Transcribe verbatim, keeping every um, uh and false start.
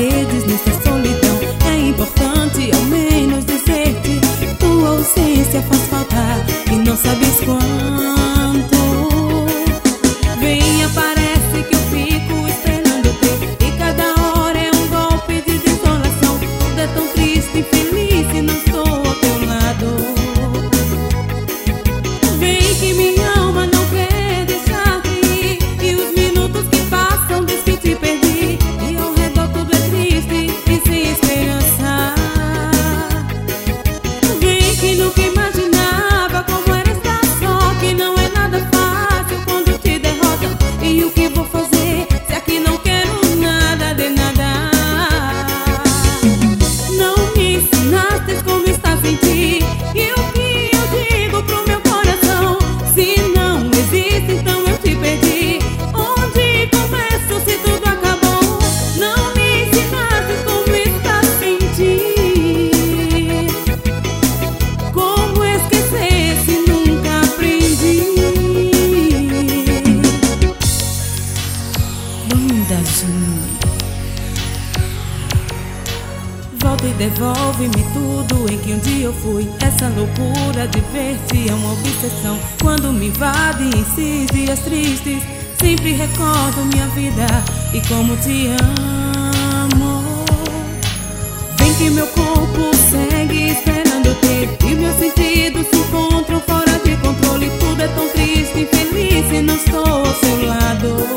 paredes nessa solidão. É importante ao menos dizer-te: tua ausência faz falta e não sabes quanto. Venha, parece que eu fico esperando-te, e cada hora é um golpe de desolação. Tudo é tão triste, infeliz e não estou ao teu lado. Vem que minha alma não quer deixar-te ir, e os minutos que passam diz que te perdi, e ao redor tudo é triste e sem esperança. Vem que nunca imaginava como era estar só, que não é nada fácil quando te derrotam. E o que vou fazer se aqui não quero nada de nada? Não me ensinaste como está sem ti, e o que eu digo pro meu coração: se não existe, então eu te perdi. Onde começo se tudo acabou? Não me ensinaste como está sem ti. Como esquecer se nunca aprendi? Banda Júnior. Volta e devolve-me tudo em que um dia eu fui. Essa loucura de ver-te é uma obsessão. Quando me invade em esses dias tristes, sempre recordo minha vida e como te amo. Vem que meu corpo segue esperando-te, e meus sentidos se encontram fora de controle. Tudo é tão triste, infeliz e não estou ao seu lado.